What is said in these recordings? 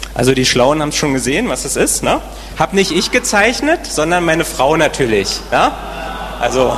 Also die Schlauen haben es schon gesehen, was es ist. Ne? Hab nicht ich gezeichnet, sondern meine Frau natürlich. Ja? Also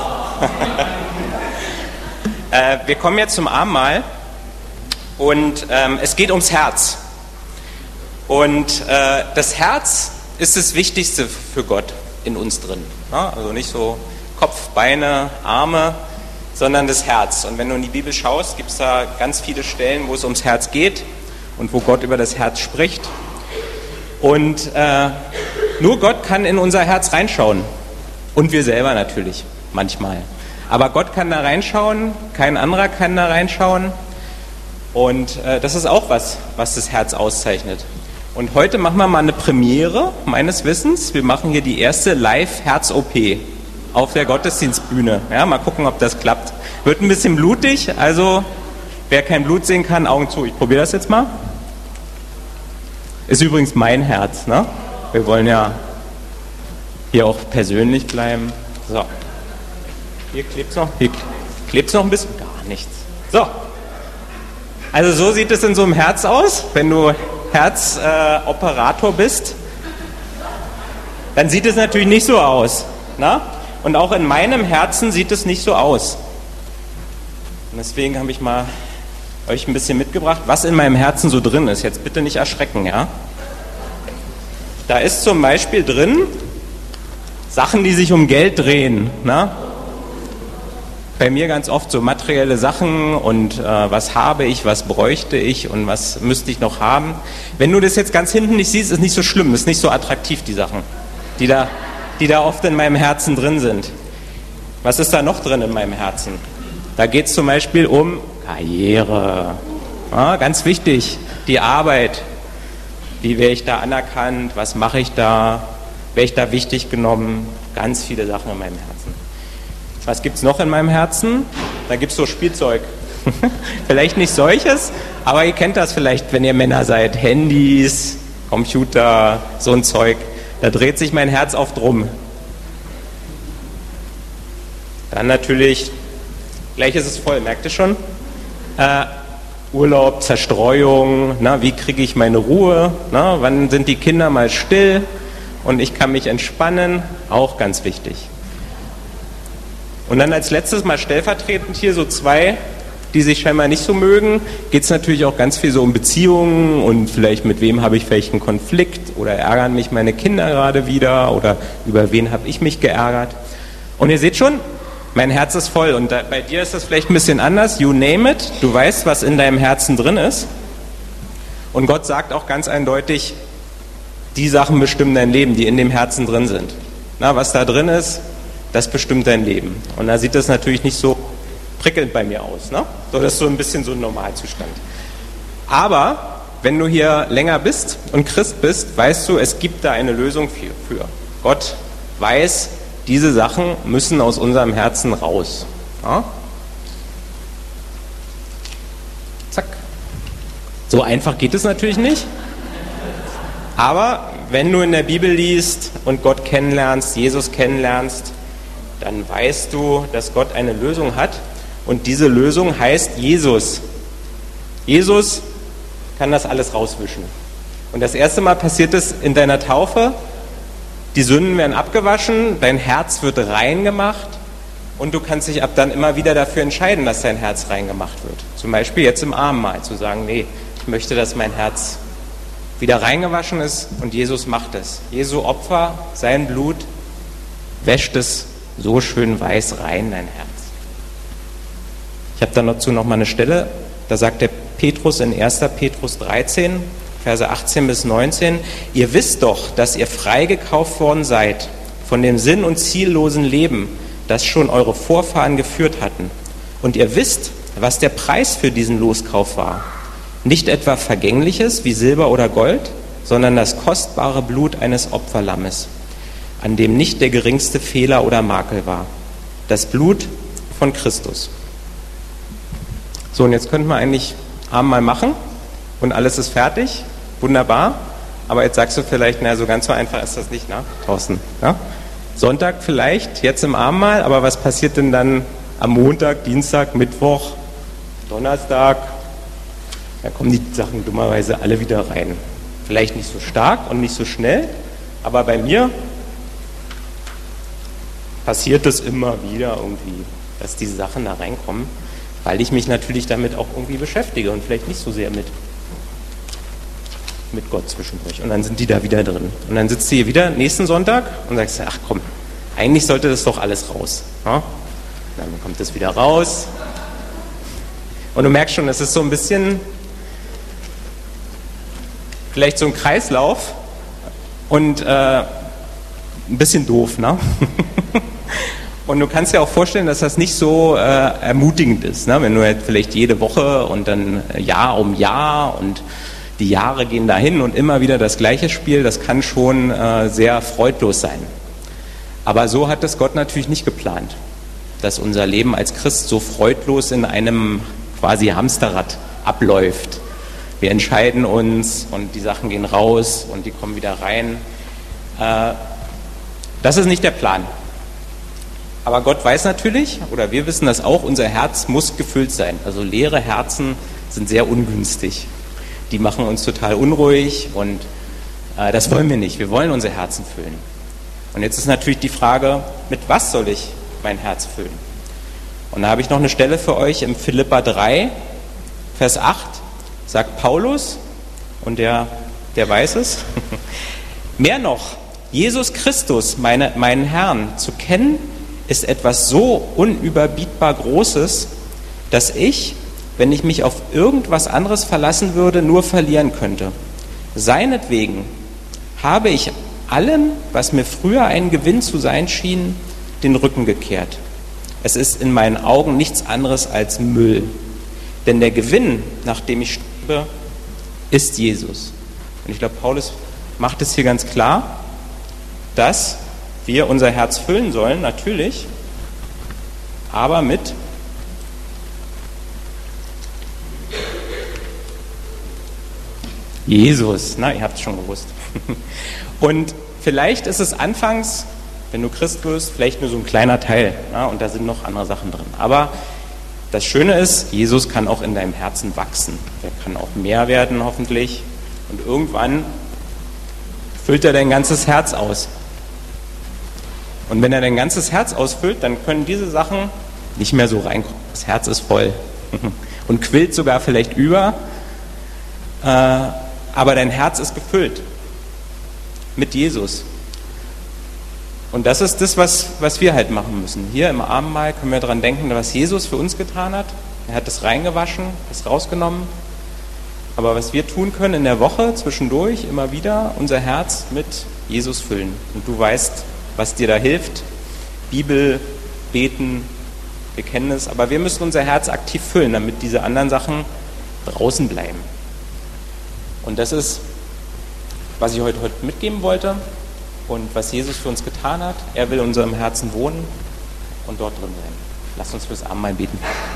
wir kommen jetzt zum Abendmahl und es geht ums Herz. Und das Herz ist das Wichtigste für Gott in uns drin. Ja? Also nicht so Kopf, Beine, Arme, sondern das Herz. Und wenn du in die Bibel schaust, gibt es da ganz viele Stellen, wo es ums Herz geht und wo Gott über das Herz spricht. Und nur Gott kann in unser Herz reinschauen. Und wir selber natürlich, manchmal. Aber Gott kann da reinschauen, kein anderer kann da reinschauen. Und das ist auch was das Herz auszeichnet. Und heute machen wir mal eine Premiere, meines Wissens. Wir machen hier die erste Live-Herz-OP auf der Gottesdienstbühne. Ja, mal gucken, ob das klappt. Wird ein bisschen blutig, also wer kein Blut sehen kann, Augen zu. Ich probiere das jetzt mal. Ist übrigens mein Herz, ne? Wir wollen ja hier auch persönlich bleiben. So. Hier klebt's noch. Hier klebt's noch ein bisschen. Gar nichts. So. Also so sieht es in so einem Herz aus, wenn du Herzoperator bist. Dann sieht es natürlich nicht so aus. Ne? Und auch in meinem Herzen sieht es nicht so aus. Und deswegen habe ich mal euch ein bisschen mitgebracht, was in meinem Herzen so drin ist. Jetzt bitte nicht erschrecken, ja? Da ist zum Beispiel drin Sachen, die sich um Geld drehen. Ne? Bei mir ganz oft so materielle Sachen und was habe ich, was bräuchte ich und was müsste ich noch haben. Wenn du das jetzt ganz hinten nicht siehst, ist nicht so schlimm, ist nicht so attraktiv, die Sachen, die da oft in meinem Herzen drin sind. Was ist da noch drin in meinem Herzen? Da geht es zum Beispiel um Karriere. Ja, ganz wichtig, die Arbeit. Wie werde ich da anerkannt? Was mache ich da? Werde ich da wichtig genommen? Ganz viele Sachen in meinem Herzen. Was gibt es noch in meinem Herzen? Da gibt es so Spielzeug. Vielleicht nicht solches, aber ihr kennt das vielleicht, wenn ihr Männer seid. Handys, Computer, so ein Zeug. Da dreht sich mein Herz oft rum. Dann natürlich, gleich ist es voll, merkt ihr schon? Urlaub, Zerstreuung, na, wie kriege ich meine Ruhe? Na, wann sind die Kinder mal still und ich kann mich entspannen? Auch ganz wichtig. Und dann als letztes mal stellvertretend hier so zwei, die sich scheinbar nicht so mögen, geht es natürlich auch ganz viel so um Beziehungen und vielleicht mit wem habe ich vielleicht einen Konflikt oder ärgern mich meine Kinder gerade wieder oder über wen habe ich mich geärgert. Und ihr seht schon, mein Herz ist voll und bei dir ist das vielleicht ein bisschen anders, you name it, du weißt, was in deinem Herzen drin ist. Und Gott sagt auch ganz eindeutig, die Sachen bestimmen dein Leben, die in dem Herzen drin sind. Na, was da drin ist, das bestimmt dein Leben. Und da sieht das natürlich nicht so prickelnd bei mir aus. Ne? So, das ist so ein bisschen so ein Normalzustand. Aber wenn du hier länger bist und Christ bist, weißt du, es gibt da eine Lösung für. Gott weiß, diese Sachen müssen aus unserem Herzen raus. Ja? Zack. So einfach geht es natürlich nicht. Aber wenn du in der Bibel liest und Gott kennenlernst, Jesus kennenlernst, dann weißt du, dass Gott eine Lösung hat. Und diese Lösung heißt Jesus. Jesus kann das alles rauswischen. Und das erste Mal passiert es in deiner Taufe. Die Sünden werden abgewaschen, dein Herz wird rein gemacht und du kannst dich ab dann immer wieder dafür entscheiden, dass dein Herz rein gemacht wird. Zum Beispiel jetzt im Abendmahl zu sagen, nee, ich möchte, dass mein Herz wieder reingewaschen ist und Jesus macht es. Jesu Opfer, sein Blut, wäscht es so schön weiß rein, dein Herz. Ich habe dazu noch mal eine Stelle, da sagt der Petrus in 1. Petrus 13, Verse 18 bis 19, ihr wisst doch, dass ihr freigekauft worden seid von dem sinn- und ziellosen Leben, das schon eure Vorfahren geführt hatten. Und ihr wisst, was der Preis für diesen Loskauf war. Nicht etwa Vergängliches wie Silber oder Gold, sondern das kostbare Blut eines Opferlammes, an dem nicht der geringste Fehler oder Makel war. Das Blut von Christus. So, und jetzt könnten wir eigentlich Abendmahl machen und alles ist fertig. Wunderbar. Aber jetzt sagst du vielleicht, na, so ganz so einfach ist das nicht, ne, Thorsten? Ja? Sonntag vielleicht, jetzt im Abendmahl, aber was passiert denn dann am Montag, Dienstag, Mittwoch, Donnerstag? Da kommen die Sachen dummerweise alle wieder rein. Vielleicht nicht so stark und nicht so schnell, aber bei mir passiert es immer wieder irgendwie, dass diese Sachen da reinkommen, weil ich mich natürlich damit auch irgendwie beschäftige und vielleicht nicht so sehr mit Gott zwischendurch. Und dann sind die da wieder drin. Und dann sitzt du hier wieder nächsten Sonntag und sagst, ach komm, eigentlich sollte das doch alles raus. Ja? Dann kommt das wieder raus. Und du merkst schon, das ist so ein bisschen vielleicht so ein Kreislauf und ein bisschen doof, ne? Und du kannst dir auch vorstellen, dass das nicht so ermutigend ist, ne? Wenn du halt vielleicht jede Woche und dann Jahr um Jahr und die Jahre gehen dahin und immer wieder das gleiche Spiel, das kann schon sehr freudlos sein. Aber so hat es Gott natürlich nicht geplant, dass unser Leben als Christ so freudlos in einem quasi Hamsterrad abläuft. Wir entscheiden uns und die Sachen gehen raus und die kommen wieder rein. Das ist nicht der Plan. Aber Gott weiß natürlich, oder wir wissen das auch, unser Herz muss gefüllt sein. Also leere Herzen sind sehr ungünstig. Die machen uns total unruhig und das wollen wir nicht. Wir wollen unser Herzen füllen. Und jetzt ist natürlich die Frage, mit was soll ich mein Herz füllen? Und da habe ich noch eine Stelle für euch im Philipper 3, Vers 8, sagt Paulus, und der weiß es, mehr noch, Jesus Christus, meinen Herrn, zu kennen, ist etwas so unüberbietbar Großes, dass ich, wenn ich mich auf irgendwas anderes verlassen würde, nur verlieren könnte. Seinetwegen habe ich allem, was mir früher ein Gewinn zu sein schien, den Rücken gekehrt. Es ist in meinen Augen nichts anderes als Müll. Denn der Gewinn, nach dem ich strebe, ist Jesus. Und ich glaube, Paulus macht es hier ganz klar, dass wir unser Herz füllen sollen, natürlich, aber mit Jesus. Na, ihr habt es schon gewusst. Und vielleicht ist es anfangs, wenn du Christ wirst, vielleicht nur so ein kleiner Teil. Ja, und da sind noch andere Sachen drin. Aber das Schöne ist, Jesus kann auch in deinem Herzen wachsen. Der kann auch mehr werden, hoffentlich. Und irgendwann füllt er dein ganzes Herz aus. Und wenn er dein ganzes Herz ausfüllt, dann können diese Sachen nicht mehr so reinkommen. Das Herz ist voll und quillt sogar vielleicht über, aber dein Herz ist gefüllt mit Jesus. Und das ist das, was wir halt machen müssen. Hier im Abendmahl können wir daran denken, was Jesus für uns getan hat. Er hat das reingewaschen, das rausgenommen. Aber was wir tun können in der Woche zwischendurch, immer wieder unser Herz mit Jesus füllen. Und du weißt, was dir da hilft. Bibel, Beten, wir kennen es. Aber wir müssen unser Herz aktiv füllen, damit diese anderen Sachen draußen bleiben. Und das ist, was ich heute mitgeben wollte. Und was Jesus für uns getan hat. Er will in unserem Herzen wohnen und dort drin sein. Lasst uns fürs Abendmahl beten.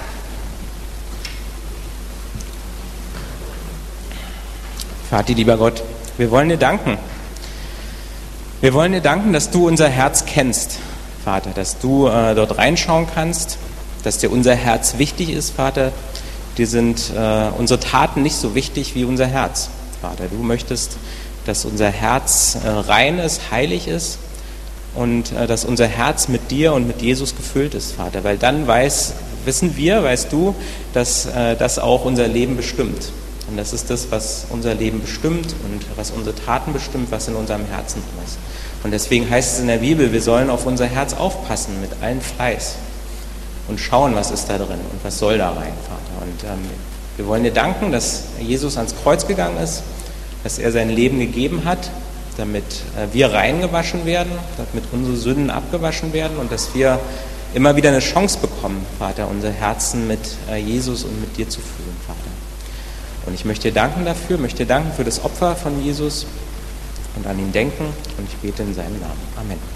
Vater, lieber Gott, wir wollen dir danken. Wir wollen dir danken, dass du unser Herz kennst, Vater, dass du dort reinschauen kannst, dass dir unser Herz wichtig ist, Vater. Dir sind unsere Taten nicht so wichtig wie unser Herz, Vater. Du möchtest, dass unser Herz rein ist, heilig ist und dass unser Herz mit dir und mit Jesus gefüllt ist, Vater. Weil dann weißt du, dass das auch unser Leben bestimmt. Und das ist das, was unser Leben bestimmt und was unsere Taten bestimmt, was in unserem Herzen drin ist. Und deswegen heißt es in der Bibel, wir sollen auf unser Herz aufpassen mit allem Fleiß und schauen, was ist da drin und was soll da rein, Vater. Und wir wollen dir danken, dass Jesus ans Kreuz gegangen ist, dass er sein Leben gegeben hat, damit wir reingewaschen werden, damit unsere Sünden abgewaschen werden und dass wir immer wieder eine Chance bekommen, Vater, unser Herzen mit Jesus und mit dir zu füllen, Vater. Und ich möchte dir danken dafür, möchte dir danken für das Opfer von Jesus und an ihn denken und ich bete in seinem Namen. Amen.